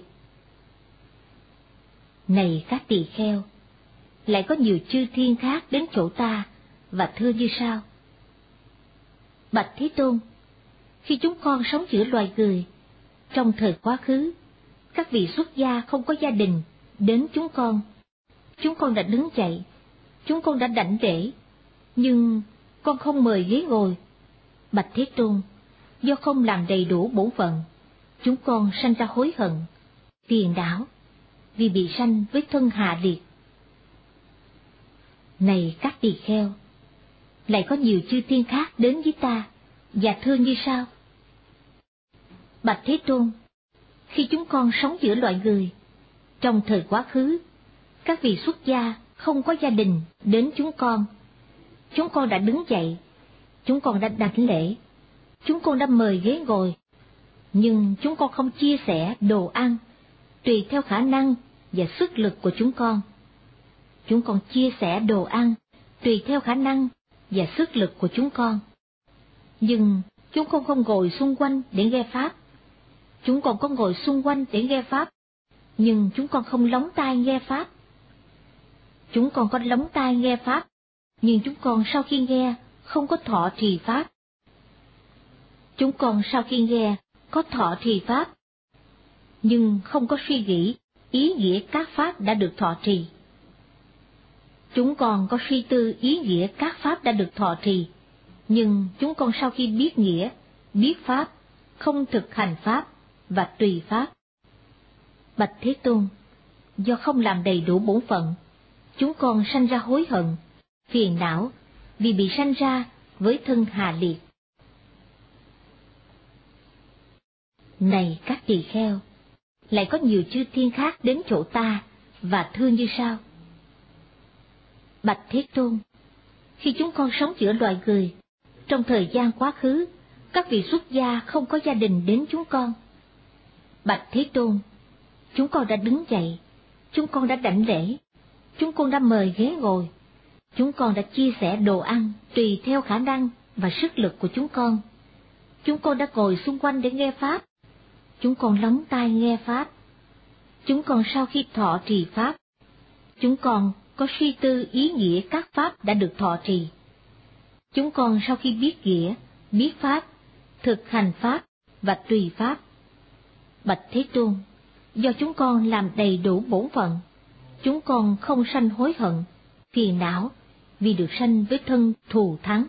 Speaker 1: Này các tỳ kheo, lại có nhiều chư thiên khác đến chỗ ta và thưa như sau: Bạch Thế Tôn, khi chúng con sống giữa loài người, trong thời quá khứ, các vị xuất gia không có gia đình đến chúng con. Chúng con đã đứng dậy, chúng con đã đảnh lễ, nhưng con không mời ghế ngồi. Bạch Thế Tôn, do không làm đầy đủ bổn phận, chúng con sanh ra hối hận, phiền não, vì bị sanh với thân hạ liệt. Này các tỳ kheo, lại có nhiều chư thiên khác đến với ta và thưa như sau: Bạch Thế Tôn, khi chúng con sống giữa loài người, trong thời quá khứ, các vị xuất gia không có gia đình đến chúng con. Chúng con đã đứng dậy, chúng con đã đảnh lễ, chúng con đã mời ghế ngồi, nhưng chúng con không chia sẻ đồ ăn, tùy theo khả năng và sức lực của chúng con. Chúng con chia sẻ đồ ăn, tùy theo khả năng và sức lực của chúng con. Nhưng chúng con không ngồi xung quanh để nghe Pháp. Chúng con có ngồi xung quanh để nghe Pháp, nhưng chúng con không lóng tai nghe Pháp. Chúng con có lóng tai nghe Pháp, nhưng chúng con sau khi nghe không có thọ trì Pháp. Chúng con sau khi nghe có thọ trì Pháp, nhưng không có suy nghĩ ý nghĩa các Pháp đã được thọ trì. Chúng con có suy tư ý nghĩa các Pháp đã được thọ trì, nhưng chúng con sau khi biết nghĩa, biết Pháp, không thực hành Pháp và tùy Pháp. Bạch Thế Tôn, do không làm đầy đủ bổn phận, chúng con sanh ra hối hận, phiền não, vì bị sanh ra với thân hạ liệt. Này các tỳ kheo, lại có nhiều chư thiên khác đến chỗ ta và thưa như sau: Bạch Thế Tôn, khi chúng con sống giữa loài người, trong thời gian quá khứ, các vị xuất gia không có gia đình đến chúng con. Bạch Thế Tôn, chúng con đã đứng dậy, chúng con đã đảnh lễ, chúng con đã mời ghế ngồi, chúng con đã chia sẻ đồ ăn tùy theo khả năng và sức lực của chúng con. Chúng con đã ngồi xung quanh để nghe Pháp, chúng con lắng tai nghe Pháp. Chúng con sau khi thọ trì Pháp, chúng con có suy tư ý nghĩa các Pháp đã được thọ trì. Chúng con sau khi biết nghĩa, biết Pháp, thực hành Pháp và tùy Pháp. Bạch Thế Tôn, do chúng con làm đầy đủ bổn phận, chúng con không sanh hối hận, phiền não vì được sanh với thân thù thắng.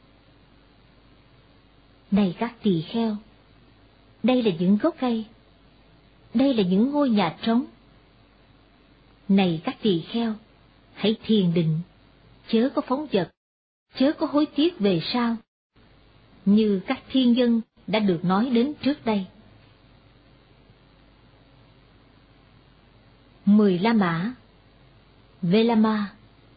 Speaker 1: Này các tỳ kheo, đây là những gốc cây, đây là những ngôi nhà trống. Này các tỳ kheo, hãy thiền định, chớ có phóng dật, chớ có hối tiếc về sau, như các thiên nhân đã được nói đến trước đây. Mười La Mã. Velama.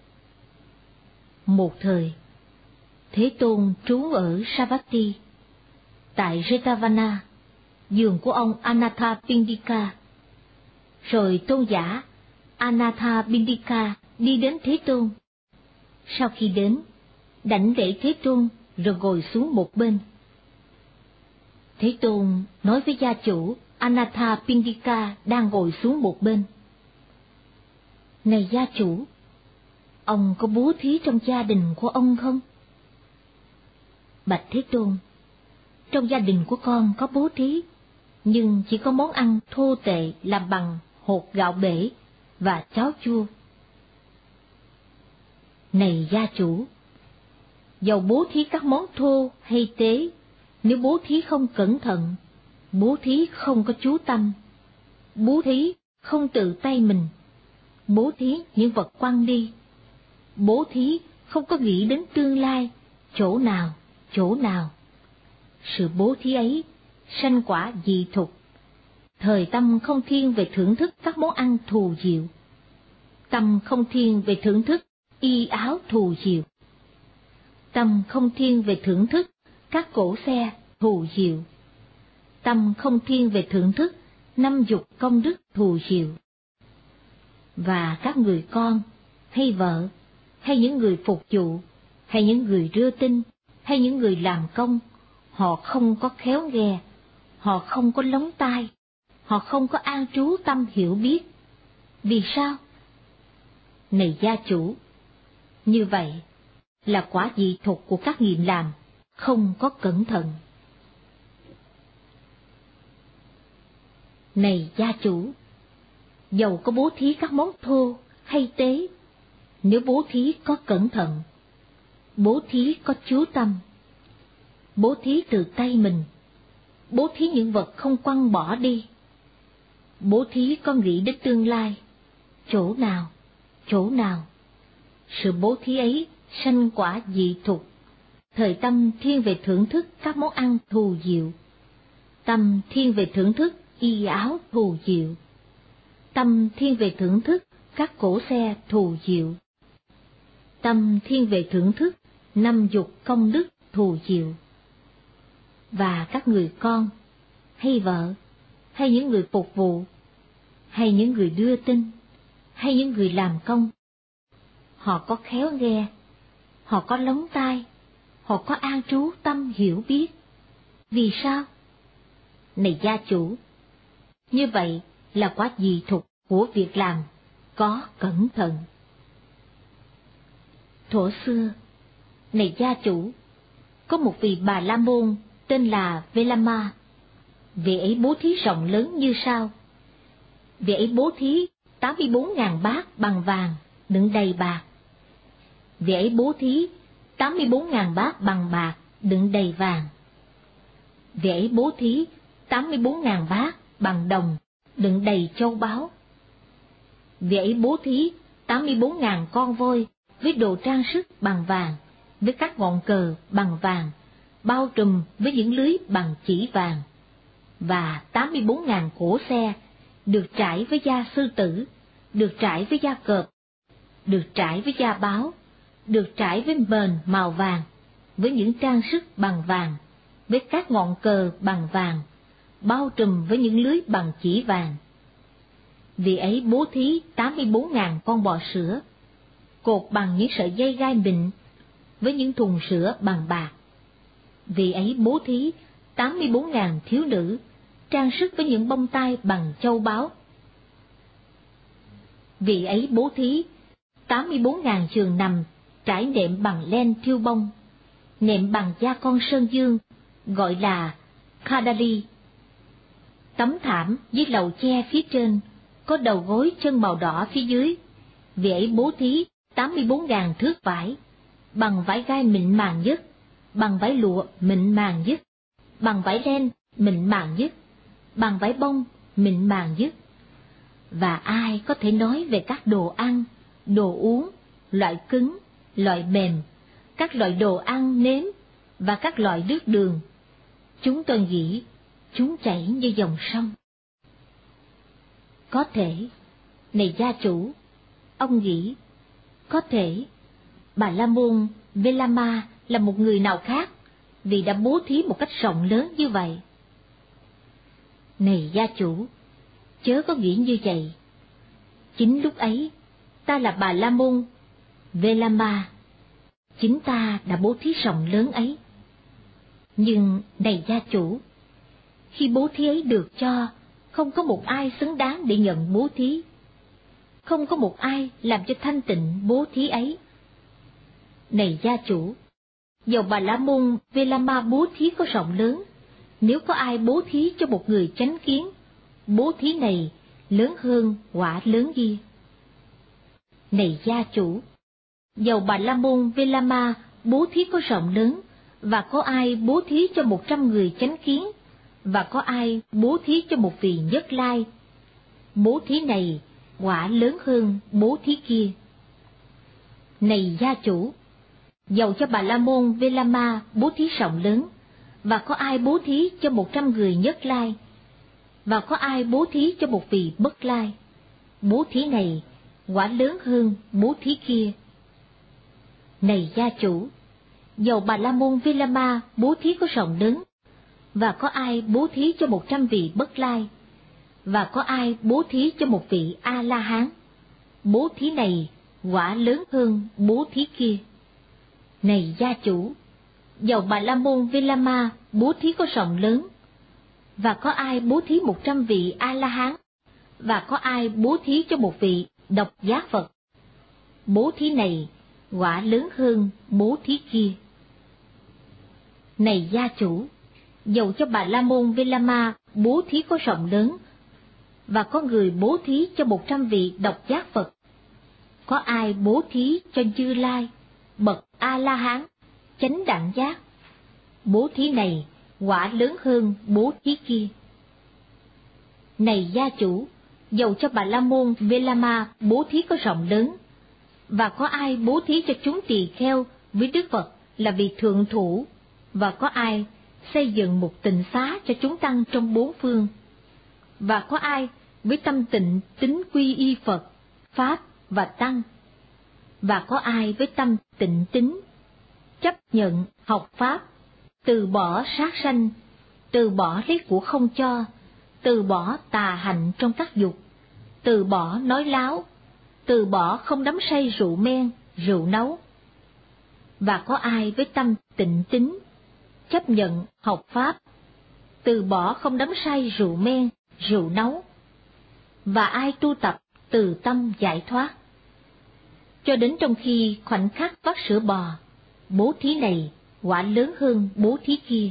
Speaker 1: Một thời, Thế Tôn trú ở Savatthi, tại Jetavana, giường của ông Anathapindika. Rồi tôn giả Anathapindika đi đến Thế Tôn. Sau khi đến, đảnh lễ Thế Tôn rồi ngồi xuống một bên. Thế Tôn nói với gia chủ Anathapindika đang ngồi xuống một bên: Này gia chủ, ông có bố thí trong gia đình của ông không? Bạch Thế Tôn, trong gia đình của con có bố thí, nhưng chỉ có món ăn thô tệ làm bằng hột gạo bể và cháo chua. Này gia chủ, dầu bố thí các món thô hay tế, nếu bố thí không cẩn thận, bố thí không có chú tâm, bố thí không tự tay mình, bố thí những vật quăng đi, bố thí không có nghĩ đến tương lai, chỗ nào, chỗ nào. Sự bố thí ấy sanh quả dị thục, thời tâm không thiên về thưởng thức các món ăn thù diệu, tâm không thiên về thưởng thức y áo thù diệu, tâm không thiên về thưởng thức các cỗ xe thù diệu, tâm không thiên về thưởng thức năm dục công đức thù diệu. Và các người con, hay vợ, hay những người phục vụ, hay những người đưa tin, hay những người làm công, họ không có khéo nghe, họ không có lóng tai, họ không có an trú tâm hiểu biết. Vì sao? Này gia chủ, như vậy là quả dị thục của các nghiệp làm, không có cẩn thận. Này gia chủ, dầu có bố thí các món thô hay tế, nếu bố thí có cẩn thận, bố thí có chú tâm, bố thí từ tay mình, bố thí những vật không quăng bỏ đi, bố thí có nghĩ đến tương lai, chỗ nào, chỗ nào, sự bố thí ấy sanh quả dị thục, thời tâm thiên về thưởng thức các món ăn thù diệu, tâm thiên về thưởng thức y áo thù diệu, tâm thiên về thưởng thức các cỗ xe thù diệu, tâm thiên về thưởng thức năm dục công đức thù diệu. Và các người con, hay vợ, hay những người phục vụ, hay những người đưa tin, hay những người làm công, họ có khéo nghe, họ có lóng tai, họ có an trú tâm hiểu biết. Vì sao? Này gia chủ, như vậy là quả dị thục của việc làm có cẩn thận. Thuở xưa, này gia chủ, có một vị Bà La Môn tên là Velama. Vị ấy bố thí rộng lớn như sau. Vị ấy bố thí tám mươi bốn ngàn bát bằng vàng đựng đầy bạc. Vị ấy bố thí tám mươi bốn ngàn bát bằng bạc đựng đầy vàng. Vị ấy bố thí tám mươi bốn ngàn bát bằng đồng đựng đầy châu báu. Vị ấy bố thí tám mươi bốn ngàn con voi với đồ trang sức bằng vàng, với các ngọn cờ bằng vàng, bao trùm với những lưới bằng chỉ vàng, và tám mươi bốn ngàn cỗ xe được trải với da sư tử, được trải với da cọp, được trải với da báo, được trải với mền màu vàng, với những trang sức bằng vàng, với các ngọn cờ bằng vàng, bao trùm với những lưới bằng chỉ vàng. Vị ấy bố thí tám mươi bốn ngàn con bò sữa, cột bằng những sợi dây gai mịn với những thùng sữa bằng bạc. Vị ấy bố thí tám mươi bốn ngàn thiếu nữ, trang sức với những bông tai bằng châu báu. Vị ấy bố thí tám mươi bốn ngàn giường nằm trải nệm bằng len thiêu bông, nệm bằng da con sơn dương, gọi là khadali. Tấm thảm với lầu che phía trên, có đầu gối chân màu đỏ phía dưới. Vị ấy bố thí tám mươi bốn ngàn thước vải, bằng vải gai mịn màng nhất, bằng vải lụa mịn màng nhất, bằng vải len mịn màng nhất, bằng vải bông mịn màng nhất. Và ai có thể nói về các đồ ăn, đồ uống, loại cứng, loại mềm, các loại đồ ăn nếm và các loại nước đường? Chúng tôi nghĩ chúng chảy như dòng sông. Có thể, này gia chủ, ông nghĩ, có thể Bà La Môn Velama là một người nào khác vì đã bố thí một cách rộng lớn như vậy. Này gia chủ, chớ có nghĩ như vậy. Chính lúc ấy, ta là Bà La Môn Velama, chính ta đã bố thí rộng lớn ấy. Nhưng này gia chủ, khi bố thí ấy được cho, không có một ai xứng đáng để nhận bố thí. Không có một ai làm cho thanh tịnh bố thí ấy. Này gia chủ, dầu Bà La Môn Velama bố thí có rộng lớn, nếu có ai bố thí cho một người chánh kiến, bố thí này lớn hơn quả lớn kia. Này gia chủ, dầu Bà La Môn Velama bố thí có rộng lớn, và có ai bố thí cho một trăm người chánh kiến, và có ai bố thí cho một vị Nhất Lai, bố thí này quả lớn hơn bố thí kia. Này gia chủ, dầu cho Bà La Môn Velama bố thí rộng lớn, và có ai bố thí cho một trăm người Nhất Lai, và có ai bố thí cho một vị Bất Lai, bố thí này quả lớn hơn bố thí kia. Này gia chủ, dầu Bà La Môn Velama bố thí có rộng lớn, và có ai bố thí cho một trăm vị Bất Lai, và có ai bố thí cho một vị A La Hán, bố thí này quả lớn hơn bố thí kia. Này gia chủ, dầu Bà La Môn Velama bố thí có rộng lớn, và có ai bố thí một trăm vị A La Hán, và có ai bố thí cho một vị Độc Giác Phật, bố thí này quả lớn hơn bố thí kia. Này gia chủ, dầu cho Bà La Môn Velama bố thí có rộng lớn, và có người bố thí cho một trăm vị Độc Giác Phật, có ai bố thí cho Như Lai, bậc A La Hán, chánh đẳng giác, bố thí này quả lớn hơn bố thí kia. Này gia chủ, dầu cho Bà La Môn Velama bố thí có rộng lớn, và có ai bố thí cho chúng tỳ kheo với Đức Phật là vị thượng thủ, và có ai xây dựng một tịnh xá cho chúng tăng trong bốn phương, và có ai với tâm tịnh tín quy y Phật, Pháp và Tăng, và có ai với tâm tịnh tín chấp nhận học Pháp, từ bỏ sát sanh, từ bỏ lấy của không cho, từ bỏ tà hạnh trong các dục, từ bỏ nói láo, từ bỏ không đắm say rượu men, rượu nấu, và có ai với tâm tịnh tín chấp nhận học Pháp, từ bỏ không đắm say rượu men, rượu nấu, và ai tu tập từ tâm giải thoát, cho đến trong khi khoảnh khắc vắt sữa bò, bố thí này quả lớn hơn bố thí kia.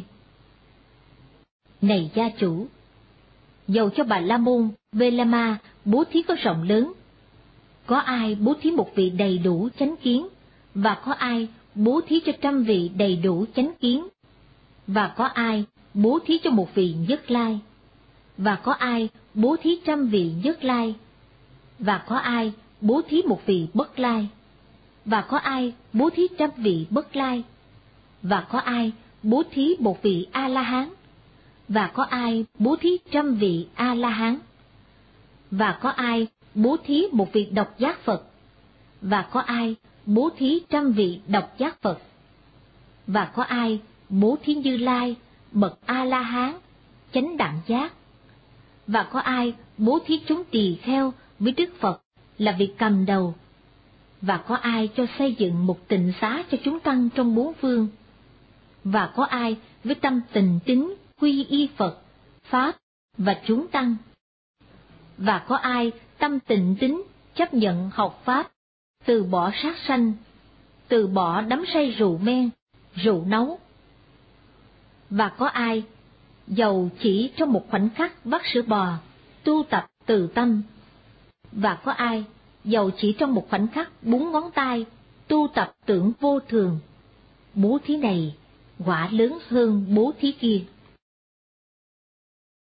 Speaker 1: Này gia chủ, dầu cho Bà La Môn Velama bố thí có rộng lớn, có ai bố thí một vị đầy đủ chánh kiến, và có ai bố thí cho trăm vị đầy đủ chánh kiến, và có ai bố thí cho một vị Nhất Lai, và có ai bố thí trăm vị Nhất Lai, và có ai bố thí một vị Bất Lai, và có ai bố thí trăm vị Bất Lai, và có ai bố thí một vị A La Hán, và có ai bố thí trăm vị A La Hán, và có ai bố thí một vị Độc Giác Phật, và có ai bố thí trăm vị Độc Giác Phật, và có ai bố thí Như Lai, bậc A La Hán, chánh đẳng giác. Và có ai bố thí chúng tỳ kheo với Đức Phật là việc cầm đầu, và có ai cho xây dựng một tịnh xá cho chúng tăng trong bốn phương, và có ai với tâm tình tín quy y Phật, Pháp và chúng tăng, và có ai tâm tịnh tín chấp nhận học Pháp, từ bỏ sát sanh, từ bỏ đắm say rượu men, rượu nấu, và có ai dầu chỉ trong một khoảnh khắc vắt sữa bò, tu tập từ tâm, và có ai dầu chỉ trong một khoảnh khắc búng ngón tay, tu tập tưởng vô thường. Bố thí này quả lớn hơn bố thí kia.